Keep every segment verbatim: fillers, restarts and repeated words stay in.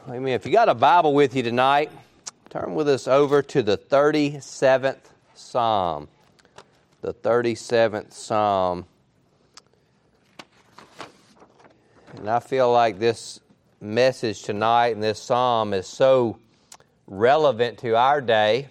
Amen. If you got a Bible with you tonight, turn with us over to the thirty-seventh Psalm. The thirty-seventh Psalm. And I feel like this message tonight and this Psalm is so relevant to our day.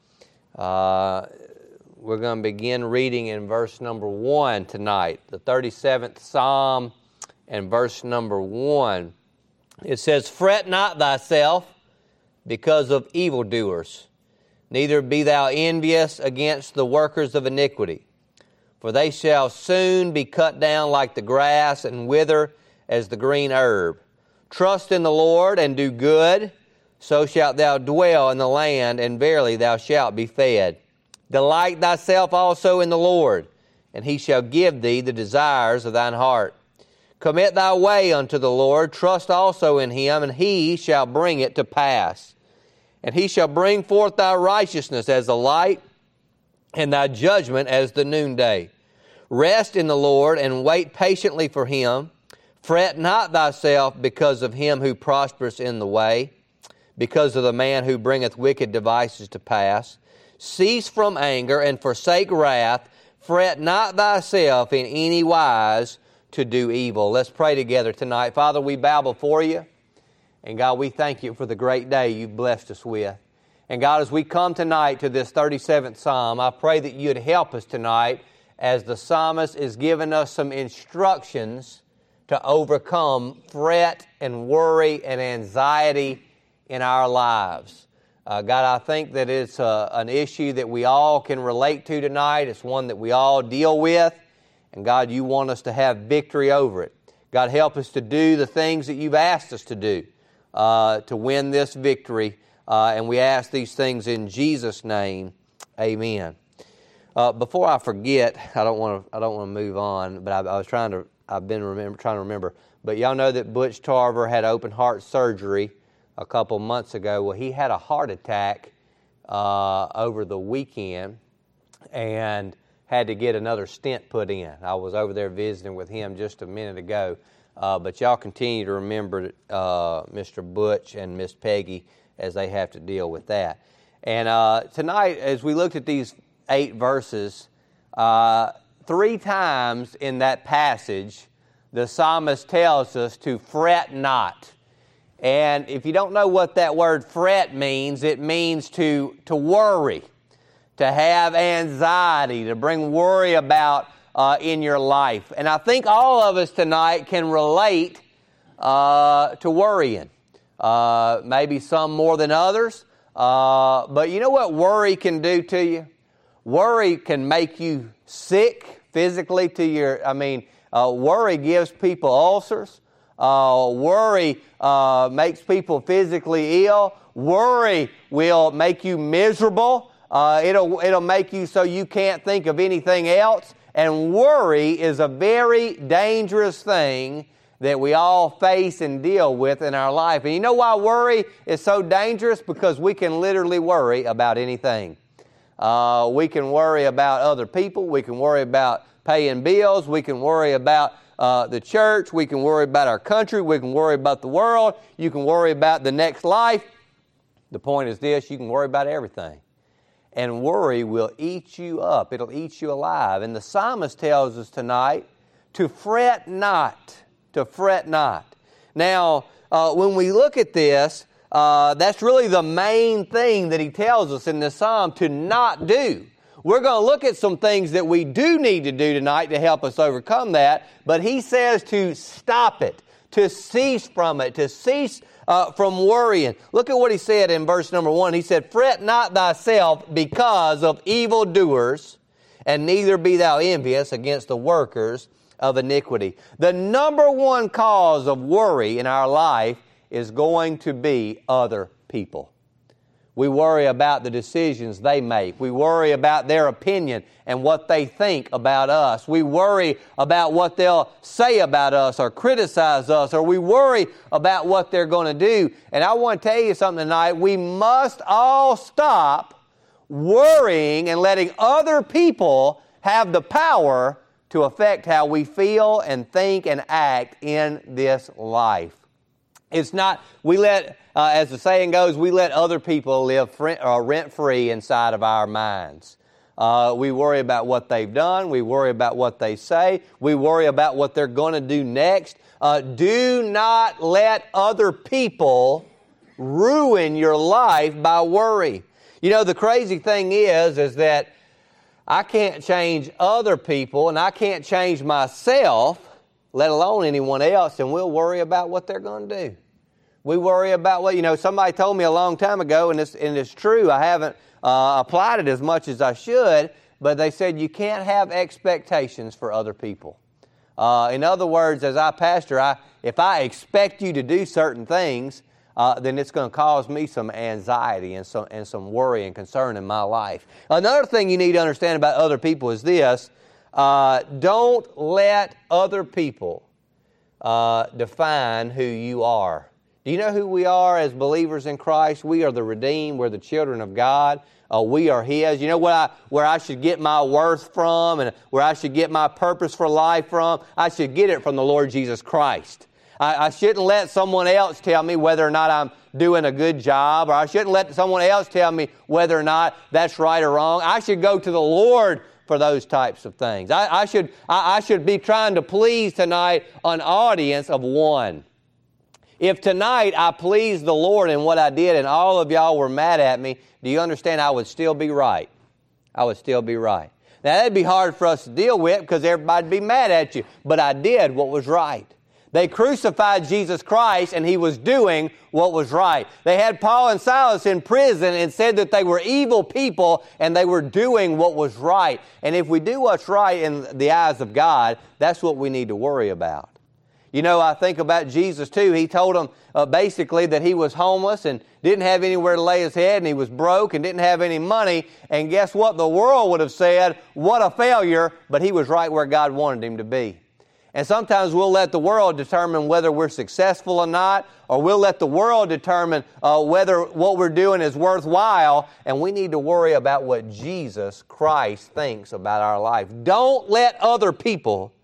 Uh, we're going to begin reading in verse number one tonight. The thirty-seventh Psalm and verse number one. It says, "Fret not thyself because of evildoers, neither be thou envious against the workers of iniquity. For they shall soon be cut down like the grass and wither as the green herb. Trust in the Lord and do good, so shalt thou dwell in the land, and verily thou shalt be fed. Delight thyself also in the Lord, and he shall give thee the desires of thine heart. Commit thy way unto the Lord, trust also in him, and he shall bring it to pass. And he shall bring forth thy righteousness as the light, and thy judgment as the noonday. Rest in the Lord, and wait patiently for him. Fret not thyself because of him who prospereth in the way, because of the man who bringeth wicked devices to pass. Cease from anger, and forsake wrath. Fret not thyself in any wise to do evil." Let's pray together tonight. Father, we bow before you. And God, we thank you for the great day you've blessed us with. And God, as we come tonight to this thirty-seventh Psalm, I pray that you'd help us tonight as the psalmist is giving us some instructions to overcome fret and worry and anxiety in our lives. Uh, God, I think that it's uh, an issue that we all can relate to tonight. It's one that we all deal with. And God, you want us to have victory over it. God, help us to do the things that you've asked us to do uh, to win this victory. Uh, and we ask these things in Jesus' name. Amen. Uh, before I forget, I don't want to. I don't want to move on, but I, I was trying to. I've been remember, trying to remember. But y'all know that Butch Tarver had open heart surgery a couple months ago. Well, he had a heart attack uh, over the weekend, and had to get another stent put in. I was over there visiting with him just a minute ago. Uh, but y'all continue to remember uh, Mister Butch and Miss Peggy as they have to deal with that. And uh, tonight, as we looked at these eight verses, uh, three times in that passage, the psalmist tells us to fret not. And if you don't know what that word fret means, it means to, to worry, to have anxiety, to bring worry about uh, in your life. And I think all of us tonight can relate uh, to worrying. Uh, maybe some more than others. Uh, but you know what worry can do to you? Worry can make you sick physically to your, I mean, uh, worry gives people ulcers. Uh, worry uh, makes people physically ill. Worry will make you miserable. Uh, it'll, it'll make you so you can't think of anything else. And worry is a very dangerous thing that we all face and deal with in our life. And you know why worry is so dangerous? Because we can literally worry about anything. Uh, we can worry about other people. We can worry about paying bills. We can worry about uh, the church. We can worry about our country. We can worry about the world. You can worry about the next life. The point is this, you can worry about everything. And worry will eat you up. It'll eat you alive. And the psalmist tells us tonight to fret not. To fret not. Now, uh, when we look at this, uh, that's really the main thing that he tells us in this psalm to not do. We're going to look at some things that we do need to do tonight to help us overcome that. But he says to stop it, to cease from it, to cease Uh, from worrying. Look at what he said in verse number one. He said, "Fret not thyself because of evildoers, and neither be thou envious against the workers of iniquity." The number one cause of worry in our life is going to be other people. We worry about the decisions they make. We worry about their opinion and what they think about us. We worry about what they'll say about us or criticize us, or we worry about what they're going to do. And I want to tell you something tonight. We must all stop worrying and letting other people have the power to affect how we feel and think and act in this life. It's not, we let, uh, as the saying goes, we let other people live fr- uh, rent-free inside of our minds. Uh, we worry about what they've done. We worry about what they say. We worry about what they're going to do next. Uh, do not let other people ruin your life by worry. You know, the crazy thing is, is that I can't change other people and I can't change myself, let alone anyone else, and we'll worry about what they're going to do. We worry about what, you know, somebody told me a long time ago, and it's, and it's true, I haven't uh, applied it as much as I should, but they said you can't have expectations for other people. Uh, in other words, as I pastor, I, if I expect you to do certain things, uh, then it's going to cause me some anxiety and some, and some worry and concern in my life. Another thing you need to understand about other people is this, uh, don't let other people uh, define who you are. Do you know who we are as believers in Christ? We are the redeemed. We're the children of God. Uh, we are His. You know what I, where I should get my worth from and where I should get my purpose for life from? I should get it from the Lord Jesus Christ. I, I shouldn't let someone else tell me whether or not I'm doing a good job, or I shouldn't let someone else tell me whether or not that's right or wrong. I should go to the Lord for those types of things. I, I should I, I should be trying to please tonight an audience of one. If tonight I pleased the Lord in what I did and all of y'all were mad at me, do you understand I would still be right? I would still be right. Now that'd be hard for us to deal with because everybody'd be mad at you, but I did what was right. They crucified Jesus Christ and He was doing what was right. They had Paul and Silas in prison and said that they were evil people and they were doing what was right. And if we do what's right in the eyes of God, that's what we need to worry about. You know, I think about Jesus too. He told them uh, basically that He was homeless and didn't have anywhere to lay His head, and He was broke and didn't have any money. And guess what? The world would have said, what a failure, but He was right where God wanted Him to be. And sometimes we'll let the world determine whether we're successful or not, or we'll let the world determine uh, whether what we're doing is worthwhile, and we need to worry about what Jesus Christ thinks about our life. Don't let other people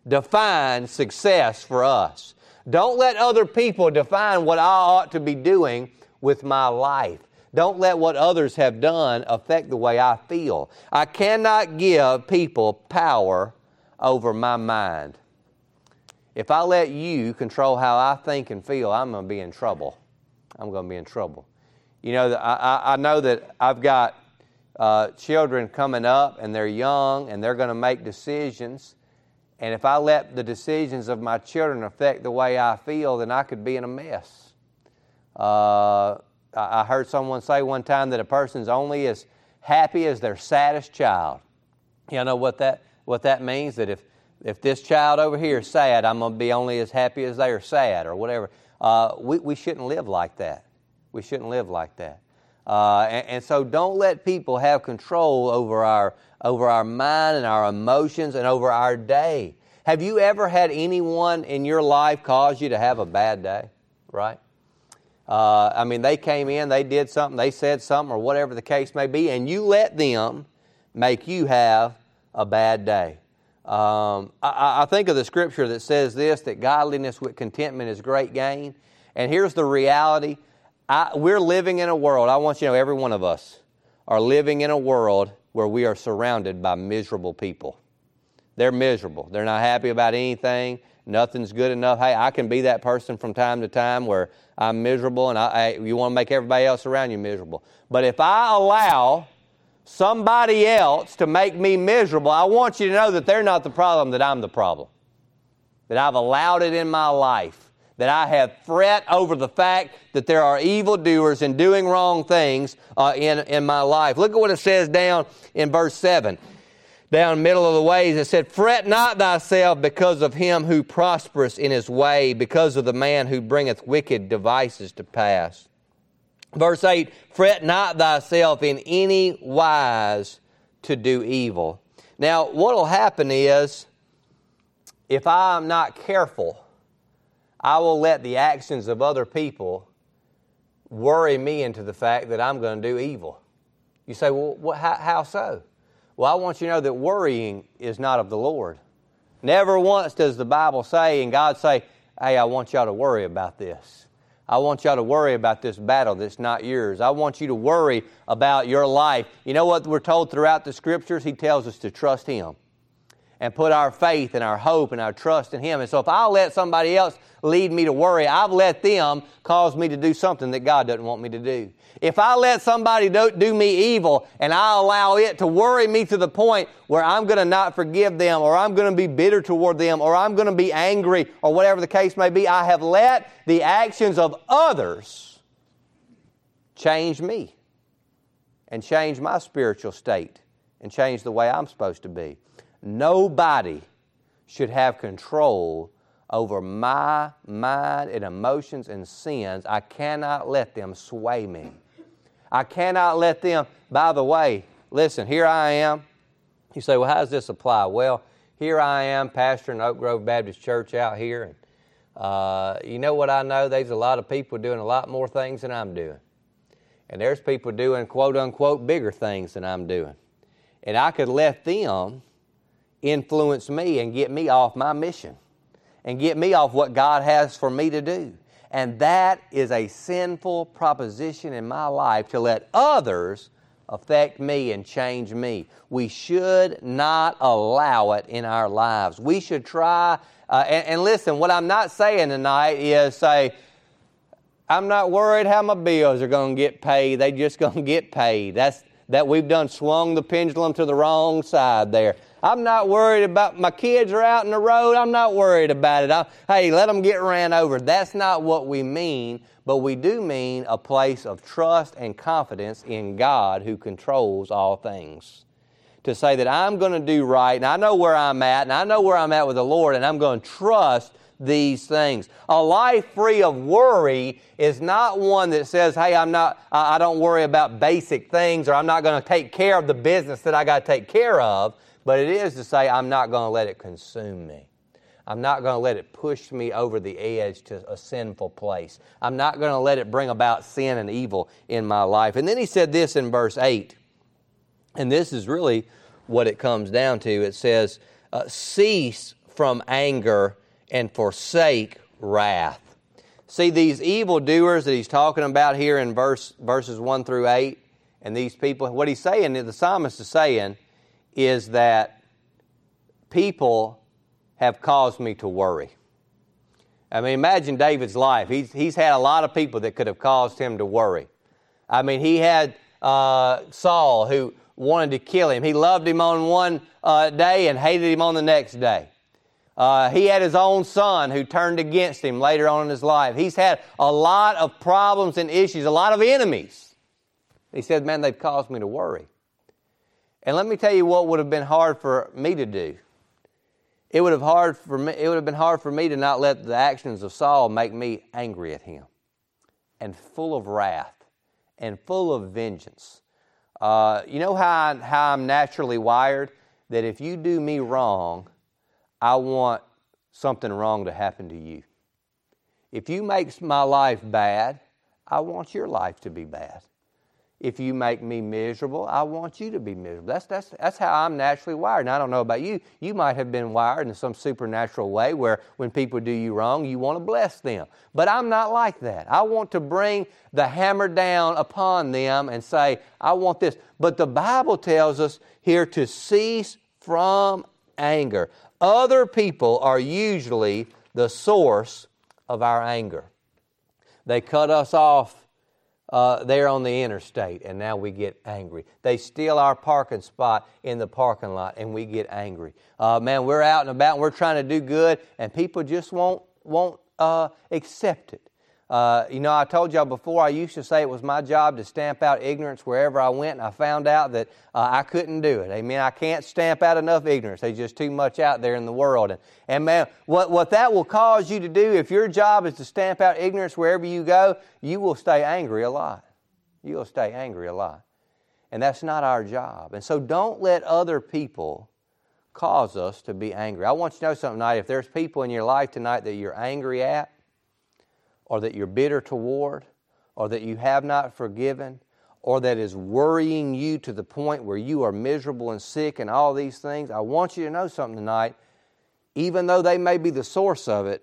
define success for us. Don't let other people define what I ought to be doing with my life. Don't let what others have done affect the way I feel. I cannot give people power over my mind. If I let you control how I think and feel, I'm going to be in trouble. I'm going to be in trouble. You know, I, I know that I've got uh, children coming up, and they're young, and they're going to make decisions. And if I let the decisions of my children affect the way I feel, then I could be in a mess. Uh, I heard someone say one time that a person's only as happy as their saddest child. You know what that what that means? That if if this child over here is sad, I'm going to be only as happy as they are sad, or whatever. Uh, we we shouldn't live like that. We shouldn't live like that. Uh, and, and so don't let people have control over our over our mind and our emotions and over our day. Have you ever had anyone in your life cause you to have a bad day? Right? Uh, I mean, they came in, they did something, they said something, or whatever the case may be, and you let them make you have a bad day. Um, I, I think of the scripture that says this, that godliness with contentment is great gain. And here's the reality. I, we're living in a world, I want you to know every one of us are living in a world where we are surrounded by miserable people. They're miserable. They're not happy about anything. Nothing's good enough. Hey, I can be that person from time to time where I'm miserable and I, I, you want to make everybody else around you miserable. But if I allow somebody else to make me miserable, I want you to know that they're not the problem, that I'm the problem. That I've allowed it in my life. That I have fret over the fact that there are evildoers and doing wrong things uh, in, in my life. Look at what it says down in verse seven. Down middle of the ways, it said, fret not thyself because of him who prospereth in his way, because of the man who bringeth wicked devices to pass. Verse eight, fret not thyself in any wise to do evil. Now, what will happen is, if I'm not careful, I will let the actions of other people worry me into the fact that I'm going to do evil. You say, well, what, how, how so? Well, I want you to know that worrying is not of the Lord. Never once does the Bible say and God say, hey, I want y'all to worry about this. I want y'all to worry about this battle that's not yours. I want you to worry about your life. You know what we're told throughout the Scriptures? He tells us to trust Him and put our faith and our hope and our trust in Him. And so if I let somebody else lead me to worry, I've let them cause me to do something that God doesn't want me to do. If I let somebody do, do me evil and I allow it to worry me to the point where I'm going to not forgive them, or I'm going to be bitter toward them, or I'm going to be angry, or whatever the case may be, I have let the actions of others change me and change my spiritual state and change the way I'm supposed to be. Nobody should have control over my mind and emotions and sins. I cannot let them sway me. I cannot let them, by the way, listen, here I am. You say, well, how does this apply? Well, here I am, pastor in Oak Grove Baptist Church out here. And uh, you know what I know? There's a lot of people doing a lot more things than I'm doing. And there's people doing, quote unquote, bigger things than I'm doing. And I could let them influence me and get me off my mission and get me off what God has for me to do. And that is a sinful proposition in my life, to let others affect me and change me. We should not allow it in our lives. We should try, uh, and, and listen, what I'm not saying tonight is say, I'm not worried how my bills are going to get paid. They're just going to get paid. That's that we've done swung the pendulum to the wrong side there. I'm not worried about my kids are out in the road. I'm not worried about it. I, hey, let them get ran over. That's not what we mean, but we do mean a place of trust and confidence in God who controls all things. To say that I'm going to do right, and I know where I'm at, and I know where I'm at with the Lord, and I'm going to trust these things. A life free of worry is not one that says, hey, I'm not, I don't worry about basic things, or I'm not going to take care of the business that I got to take care of. But it is to say, I'm not going to let it consume me. I'm not going to let it push me over the edge to a sinful place. I'm not going to let it bring about sin and evil in my life. And then he said this in verse eight, and this is really what it comes down to. It says, uh, cease from anger and forsake wrath. See, these evildoers that he's talking about here in verse verses one through eight, and these people, what he's saying, the psalmist is saying, is that people have caused me to worry. I mean, imagine David's life. He's, he's had a lot of people that could have caused him to worry. I mean, he had uh, Saul, who wanted to kill him. He loved him on one uh, day and hated him on the next day. Uh, he had his own son who turned against him later on in his life. He's had a lot of problems and issues, a lot of enemies. He said, man, they've caused me to worry. And let me tell you what would have been hard for me to do. It would have hard for me, it would have been hard for me to not let the actions of Saul make me angry at him and full of wrath and full of vengeance. Uh, you know how, I, how I'm naturally wired? That if you do me wrong, I want something wrong to happen to you. If you make my life bad, I want your life to be bad. If you make me miserable, I want you to be miserable. That's, that's, that's how I'm naturally wired. And I don't know about you. You might have been wired in some supernatural way where when people do you wrong, you want to bless them. But I'm not like that. I want to bring the hammer down upon them and say, I want this. But the Bible tells us here to cease from anger. Other people are usually the source of our anger. They cut us off Uh, there on the interstate, and now we get angry. They steal our parking spot in the parking lot, and we get angry. Uh, man, we're out and about, and we're trying to do good, and people just won't won't uh, accept it. Uh, you know, I told y'all before, I used to say it was my job to stamp out ignorance wherever I went, and I found out that uh, I couldn't do it. Amen. I can't stamp out enough ignorance. There's just too much out there in the world. And, and man, what, what that will cause you to do, if your job is to stamp out ignorance wherever you go, you will stay angry a lot. You will stay angry a lot. And that's not our job. And so don't let other people cause us to be angry. I want you to know something tonight. If there's people in your life tonight that you're angry at, or that you're bitter toward, or that you have not forgiven, or that is worrying you to the point where you are miserable and sick and all these things, I want you to know something tonight. Even though they may be the source of it,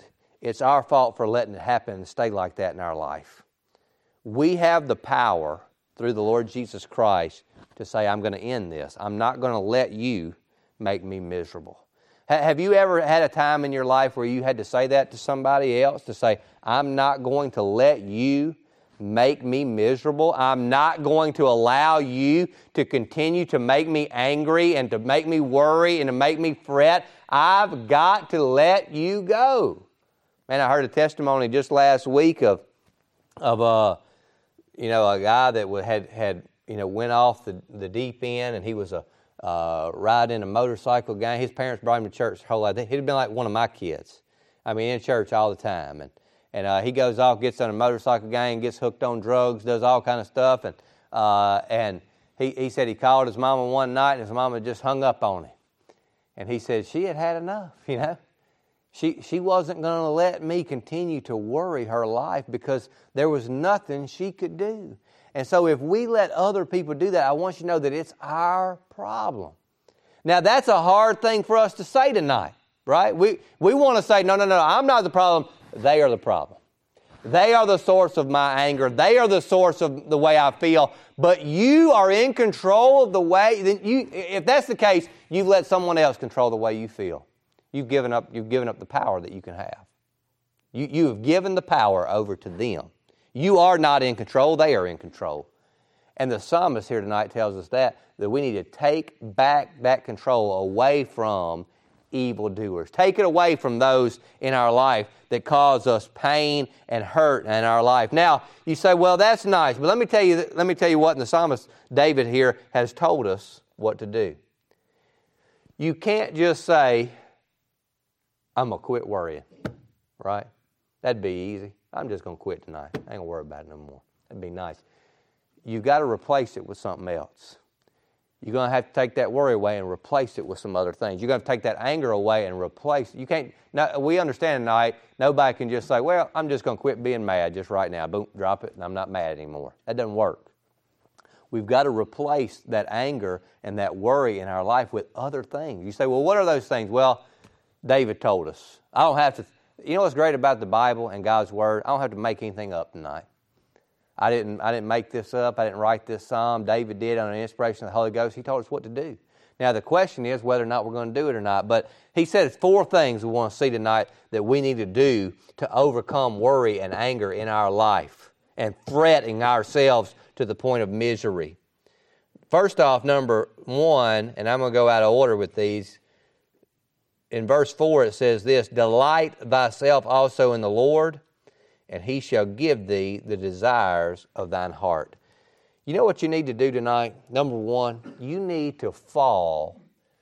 it's our fault for letting it happen and stay like that in our life. We have the power through the Lord Jesus Christ to say, I'm going to end this. I'm not going to let you make me miserable. Have you ever had a time in your life where you had to say that to somebody else, to say, I'm not going to let you make me miserable. I'm not going to allow you to continue to make me angry and to make me worry and to make me fret. I've got to let you go. Man, I heard a testimony just last week of, of uh, you know, a guy that had, had you know, went off the, the deep end, and he was a uh, riding a motorcycle gang. His parents brought him to church his whole life. He'd been like one of my kids. I mean, in church all the time. And And uh, he goes off, gets on a motorcycle gang, gets hooked on drugs, does all kind of stuff. And uh, and he, he said he called his mama one night, and his mama just hung up on him. And he said she had had enough, you know. She, she wasn't going to let me continue to worry her life because there was nothing she could do. And so if we let other people do that, I want you to know that it's our problem. Now, that's a hard thing for us to say tonight, right? We, we want to say, no, no, no, I'm not the problem. They are the problem. They are the source of my anger. They are the source of the way I feel. But you are in control of the way. Then you, if that's the case, you've let someone else control the way you feel. You've given up. You've given up the power that you can have. You you have given the power over to them. You are not in control. They are in control. And the psalmist here tonight tells us that that we need to take back that control away from evildoers. Take it away from those in our life that cause us pain and hurt in our life. Now, you say, well, that's nice, but let me tell you, let me tell you what the psalmist David here has told us what to do. You can't just say, I'm going to quit worrying, right? That'd be easy. I'm just going to quit tonight. I ain't going to worry about it no more. That'd be nice. You've got to replace it with something else. You're going to have to take that worry away and replace it with some other things. You're going to take that anger away and replace it. You can't, no, we understand tonight, nobody can just say, well, I'm just going to quit being mad just right now. Boom, drop it, and I'm not mad anymore. That doesn't work. We've got to replace that anger and that worry in our life with other things. You say, well, what are those things? Well, David told us. I don't have to, you know what's great about the Bible and God's Word? I don't have to make anything up tonight. I didn't I didn't make this up. I didn't write this psalm. David did on an inspiration of the Holy Ghost. He told us what to do. Now, the question is whether or not we're going to do it or not. But he said four things we want to see tonight that we need to do to overcome worry and anger in our life and fretting ourselves to the point of misery. First off, number one, and I'm going to go out of order with these. In verse four, it says this, delight thyself also in the Lord, and He shall give thee the desires of thine heart. You know what you need to do tonight? Number one, you need to fall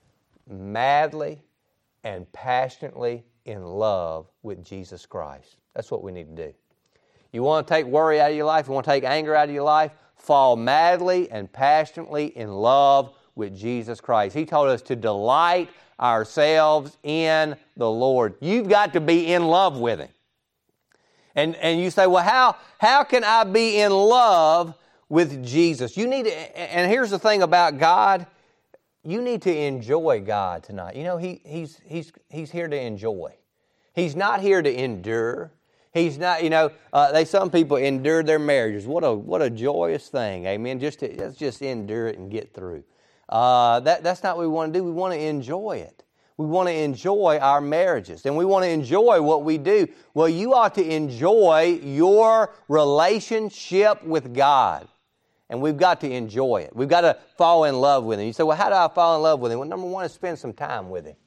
madly and passionately in love with Jesus Christ. That's what we need to do. You want to take worry out of your life? You want to take anger out of your life? Fall madly and passionately in love with Jesus Christ. He told us to delight ourselves in the Lord. You've got to be in love with Him. And and you say, well, how how can I be in love with Jesus? You need to, and here's the thing about God, you need to enjoy God tonight. You know, he he's he's he's here to enjoy. He's not here to endure. He's not, you know, uh, they some people endure their marriages. What a what a joyous thing, amen. Just to, let's just endure it and get through. Uh, that that's not what we want to do. We want to enjoy it. We want to enjoy our marriages, and we want to enjoy what we do. Well, you ought to enjoy your relationship with God, and we've got to enjoy it. We've got to fall in love with Him. You say, well, how do I fall in love with Him? Well, number one is spend some time with Him.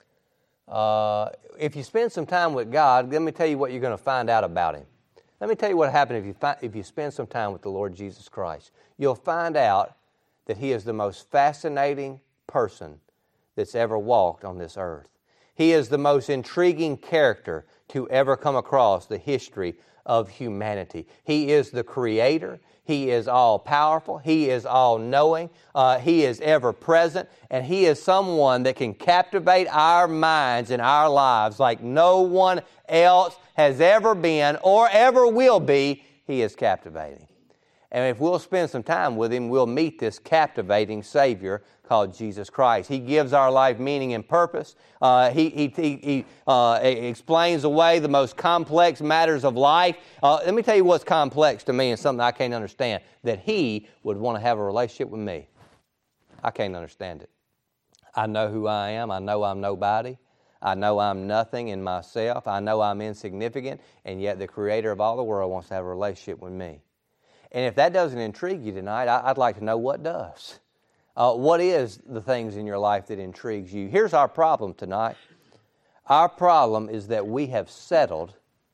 Uh, if you spend some time with God, let me tell you what you're going to find out about Him. Let me tell you what happens if you find, if you spend some time with the Lord Jesus Christ. You'll find out that He is the most fascinating person that's ever walked on this earth. He is the most intriguing character to ever come across the history of humanity. He is the Creator. He is all-powerful. He is all-knowing. Uh, he is ever-present. And He is someone that can captivate our minds and our lives like no one else has ever been or ever will be. He is captivating. And if we'll spend some time with Him, we'll meet this captivating Savior called Jesus Christ. He gives our life meaning and purpose. Uh, he he, he, he uh, explains away the most complex matters of life. Uh, let me tell you what's complex to me and something I can't understand. That He would want to have a relationship with me. I can't understand it. I know who I am. I know I'm nobody. I know I'm nothing in myself. I know I'm insignificant. And yet the Creator of all the world wants to have a relationship with me. And if that doesn't intrigue you tonight, I'd like to know what does. Uh, what is the things in your life that intrigues you? Here's our problem tonight. Our problem is that we have settled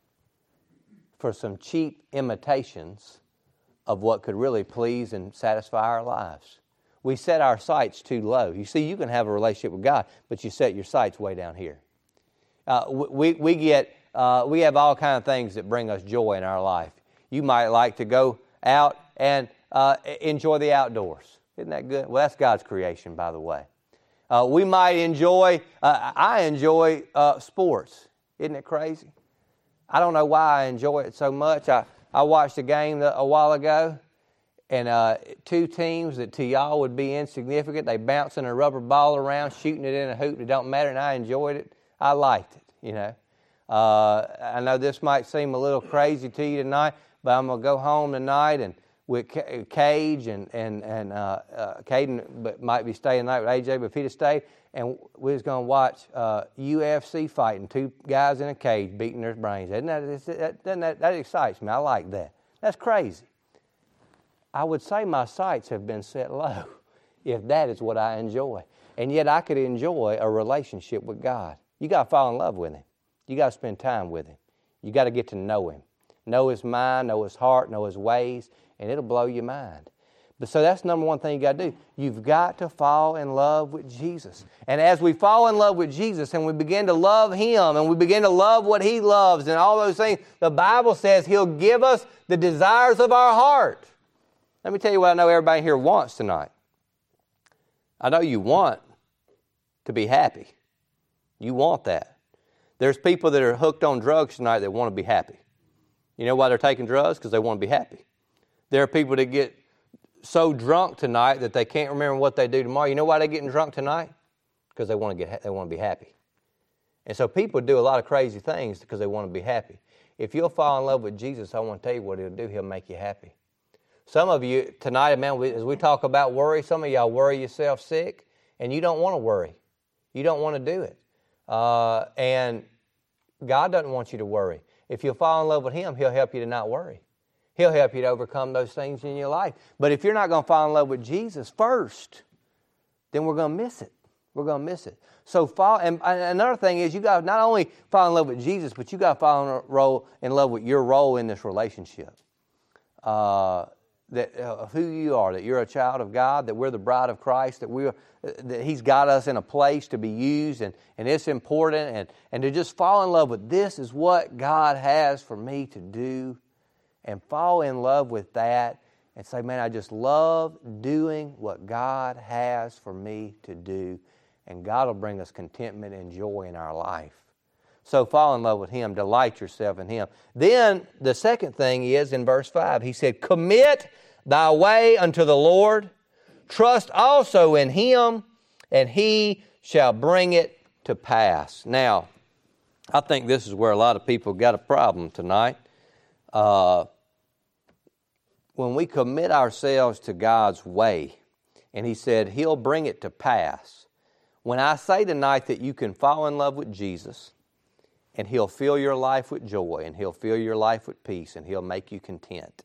for some cheap imitations of what could really please and satisfy our lives. We set our sights too low. You see, you can have a relationship with God, but you set your sights way down here. Uh, we, we, get, uh, we have all kinds of things that bring us joy in our life. You might like to go out and uh, enjoy the outdoors. Isn't that good? Well, that's God's creation, by the way. Uh, we might enjoy, uh, I enjoy uh, sports. Isn't it crazy? I don't know why I enjoy it so much. I, I watched a game a while ago, and uh, two teams that to y'all would be insignificant, they bouncing a rubber ball around, shooting it in a hoop. It don't matter, and I enjoyed it. I liked it, you know. Uh, I know this might seem a little crazy to you tonight, but I'm going to go home tonight and with Cage and and and uh, uh, Caden, but might be staying the night with A J. But if he'd have stayed, and we was going to watch uh, U F C fighting, two guys in a cage beating their brains. Isn't that, that, doesn't that that excites me? I like that. That's crazy. I would say my sights have been set low if that is what I enjoy, and yet I could enjoy a relationship with God. You got to fall in love with Him. You got to spend time with Him. You got to get to know Him, know His mind, know His heart, know His ways. And it'll blow your mind. But so that's number one thing you got to do. You've got to fall in love with Jesus. And as we fall in love with Jesus and we begin to love Him and we begin to love what He loves and all those things, the Bible says He'll give us the desires of our heart. Let me tell you what I know everybody here wants tonight. I know you want to be happy. You want that. There's people that are hooked on drugs tonight that want to be happy. You know why they're taking drugs? Because they want to be happy. There are people that get so drunk tonight that they can't remember what they do tomorrow. You know why they're getting drunk tonight? Because they want to get they want to be happy. And so people do a lot of crazy things because they want to be happy. If you'll fall in love with Jesus, I want to tell you what He'll do. He'll make you happy. Some of you tonight, man, as we talk about worry, some of y'all worry yourself sick, and you don't want to worry. You don't want to do it. Uh, and God doesn't want you to worry. If you'll fall in love with Him, He'll help you to not worry. He'll help you to overcome those things in your life. But if you're not going to fall in love with Jesus first, then we're going to miss it. We're going to miss it. So fall. And another thing is, you got to not only fall in love with Jesus, but you got to fall in love with your role in this relationship. Uh, that uh, who you are, that you're a child of God, that we're the bride of Christ, that we're that He's got us in a place to be used, and, and it's important, and, and to just fall in love with this is what God has for me to do. And fall in love with that and say, man, I just love doing what God has for me to do. And God will bring us contentment and joy in our life. So fall in love with Him. Delight yourself in Him. Then the second thing is in verse five. He said, commit thy way unto the Lord. Trust also in Him, and He shall bring it to pass. Now, I think this is where a lot of people got a problem tonight. Uh, when we commit ourselves to God's way, and He said He'll bring it to pass. When I say tonight that you can fall in love with Jesus, and He'll fill your life with joy, and He'll fill your life with peace, and He'll make you content,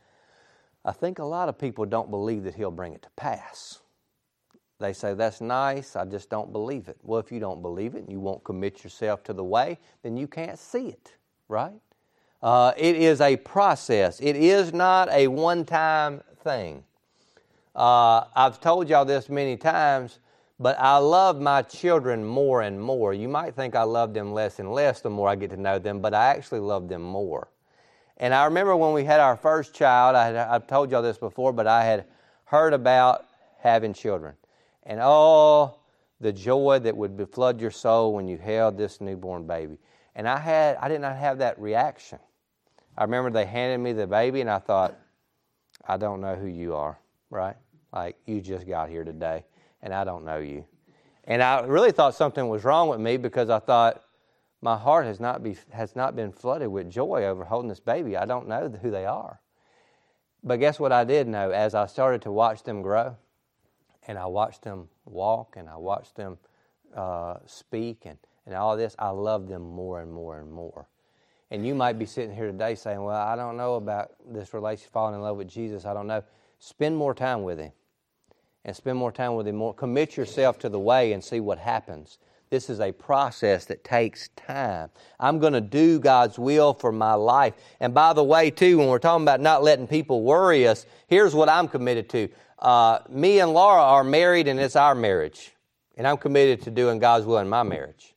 I think a lot of people don't believe that He'll bring it to pass. They say, that's nice, I just don't believe it. Well, if you don't believe it and you won't commit yourself to the way, then you can't see it, right? Uh, it is a process. It is not a one-time thing. Uh, I've told y'all this many times, but I love my children more and more. You might think I love them less and less the more I get to know them, but I actually love them more. And I remember when we had our first child, I had, I've told y'all this before, but I had heard about having children. And oh, the joy that would flood your soul when you held this newborn baby. And I had, I did not have that reaction. I remember they handed me the baby, and I thought, I don't know who you are, right? Like, you just got here today, and I don't know you. And I really thought something was wrong with me because I thought, my heart has not be has not been flooded with joy over holding this baby. I don't know who they are. But guess what I did know? As I started to watch them grow, and I watched them walk, and I watched them uh, speak, and, and all this, I loved them more and more and more. And you might be sitting here today saying, well, I don't know about this relationship, falling in love with Jesus. I don't know. Spend more time with Him. And spend more time with Him. More. Commit yourself to the way and see what happens. This is a process that takes time. I'm going to do God's will for my life. And by the way, too, when we're talking about not letting people worry us, here's what I'm committed to. Uh, me and Laura are married, and it's our marriage. And I'm committed to doing God's will in my marriage.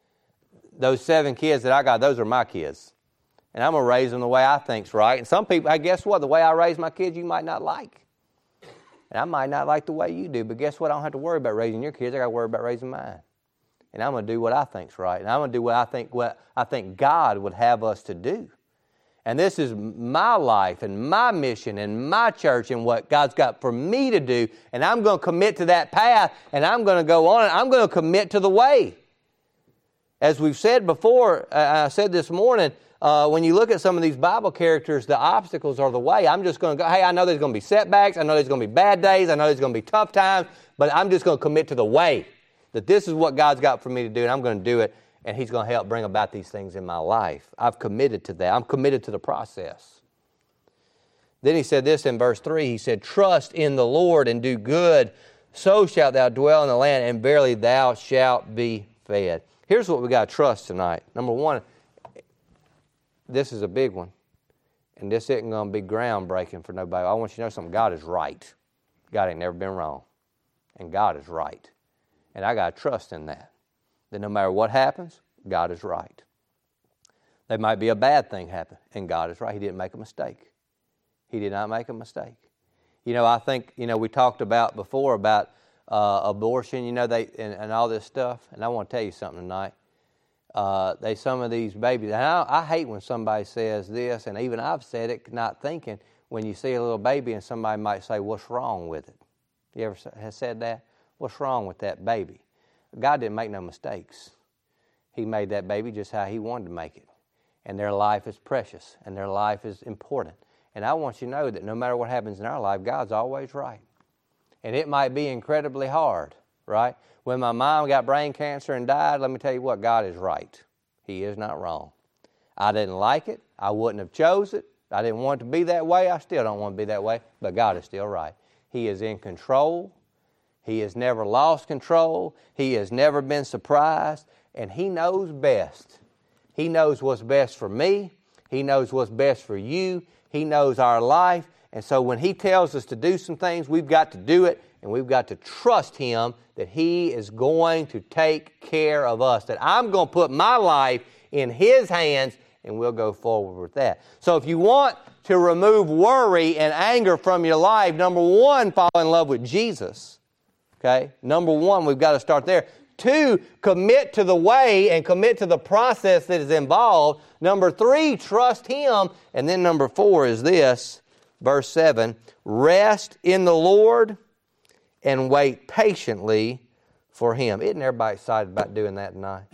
Those seven kids that I got, those are my kids. And I'm going to raise them the way I think's right. And some people, I guess what? The way I raise my kids, you might not like. And I might not like the way you do. But guess what? I don't have to worry about raising your kids. I got to worry about raising mine. And I'm going to do what I think's right. And I'm going to do what I think what I think God would have us to do. And this is my life and my mission and my church and what God's got for me to do. And I'm going to commit to that path, and I'm going to go on, and I'm going to commit to the way. As we've said before, I said this morning, uh, when you look at some of these Bible characters, the obstacles are the way. I'm just going to go, hey, I know there's going to be setbacks. I know there's going to be bad days. I know there's going to be tough times. But I'm just going to commit to the way. That this is what God's got for me to do, and I'm going to do it, and He's going to help bring about these things in my life. I've committed to that. I'm committed to the process. Then He said this in verse three. He said, trust in the Lord and do good, so shalt thou dwell in the land, and verily thou shalt be fed. Here's what we got to trust tonight. Number one, this is a big one, and this isn't going to be groundbreaking for nobody. I want you to know something. God is right. God ain't never been wrong, and God is right. And I got to trust in that. That no matter what happens, God is right. There might be a bad thing happen, and God is right. He didn't make a mistake. He did not make a mistake. You know, I think, you know, we talked about before about uh, abortion, you know, they and, and all this stuff. And I want to tell you something tonight. Uh, they some of these babies, and I, I hate when somebody says this, and even I've said it, not thinking, when you see a little baby and somebody might say, what's wrong with it? You ever have said that? What's wrong with that baby? God didn't make no mistakes. He made that baby just how He wanted to make it. And their life is precious, and their life is important. And I want you to know that no matter what happens in our life, God's always right. And it might be incredibly hard, right? When my mom got brain cancer and died, let me tell you what, God is right. He is not wrong. I didn't like it. I wouldn't have chose it. I didn't want it to be that way. I still don't want to be that way. But God is still right. He is in control. He has never lost control. He has never been surprised. And He knows best. He knows what's best for me. He knows what's best for you. He knows our life. And so when He tells us to do some things, we've got to do it. And we've got to trust Him that He is going to take care of us. That I'm going to put my life in His hands, and we'll go forward with that. So if you want to remove worry and anger from your life, number one, fall in love with Jesus. Okay, number one, we've got to start there. Two, commit to the way and commit to the process that is involved. Number three, trust Him. And then number four is this, verse seven, rest in the Lord and wait patiently for Him. Isn't everybody excited about doing that tonight?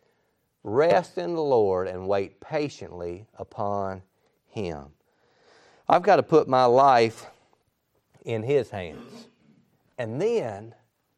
Rest in the Lord and wait patiently upon Him. I've got to put my life in His hands. And then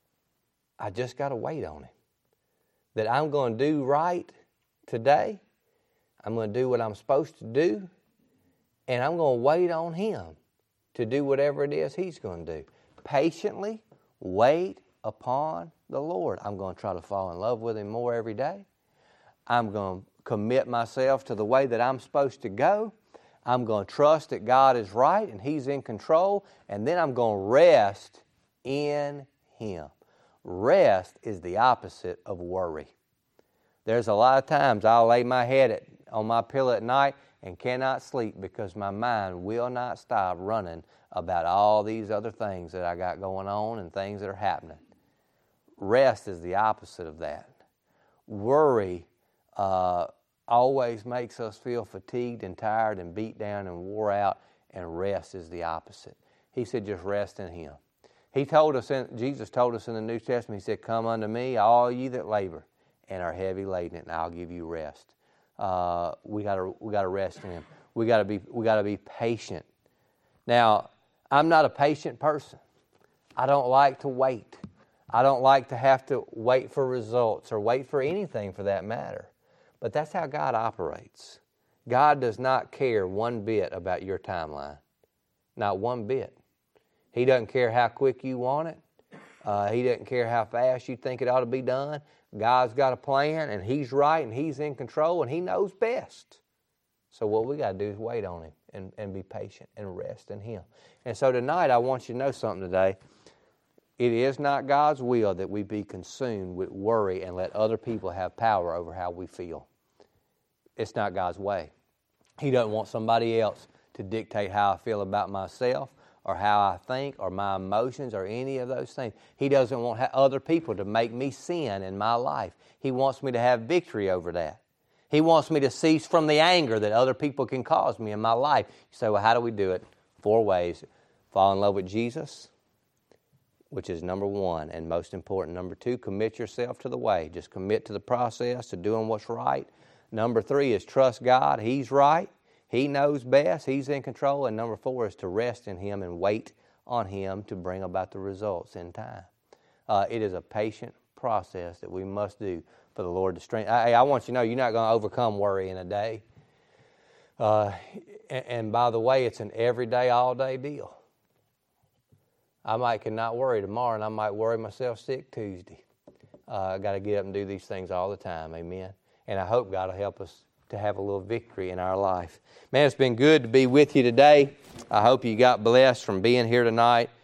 I just got to wait on Him. That I'm going to do right today. I'm going to do what I'm supposed to do. And I'm going to wait on Him to do whatever it is He's going to do. Patiently wait upon the Lord. I'm going to try to fall in love with Him more every day. I'm going to commit myself to the way that I'm supposed to go. I'm going to trust that God is right and He's in control. And then I'm going to rest in Him. Rest is the opposite of worry. There's a lot of times I'll lay my head at, on my pillow at night and cannot sleep because my mind will not stop running about all these other things that I got going on and things that are happening. Rest is the opposite of that. Worry uh, always makes us feel fatigued and tired and beat down and wore out, And rest is the opposite. He said, just rest in Him. He told us, in, Jesus told us in the New Testament, He said, come unto me, all ye that labor and are heavy laden, and I'll give you rest. Uh, we gotta we gotta rest in Him. We gotta be we gotta be patient. Now, I'm not a patient person. I don't like to wait. I don't like to have to wait for results or wait for anything for that matter. But that's how God operates. God does not care one bit about your timeline. Not one bit. He doesn't care how quick you want it. Uh, he doesn't care how fast you think it ought to be done. God's got a plan, and He's right, and He's in control, and He knows best. So what we got to do is wait on Him and, and be patient and rest in Him. And so tonight I want you to know something today. It is not God's will that we be consumed with worry and let other people have power over how we feel. It's not God's way. He doesn't want somebody else to dictate how I feel about myself or how I think or my emotions or any of those things. He doesn't want other people to make me sin in my life. He wants me to have victory over that. He wants me to cease from the anger that other people can cause me in my life. You say, well, how do we do it? Four ways. Fall in love with Jesus, which is number one and most important. Number two, commit yourself to the way. Just commit to the process, to doing what's right. Number three is trust God. He's right. He knows best. He's in control. And number four is to rest in Him and wait on Him to bring about the results in time. Uh, it is a patient process that we must do for the Lord to strengthen. I, I want you to know you're not going to overcome worry in a day. Uh, and, and by the way, it's an everyday, all-day deal. I might cannot worry tomorrow, and I might worry myself sick Tuesday. Uh, I got to get up and do these things all the time. Amen. And I hope God will help us to have a little victory in our life. Man, it's been good to be with you today. I hope you got blessed from being here tonight.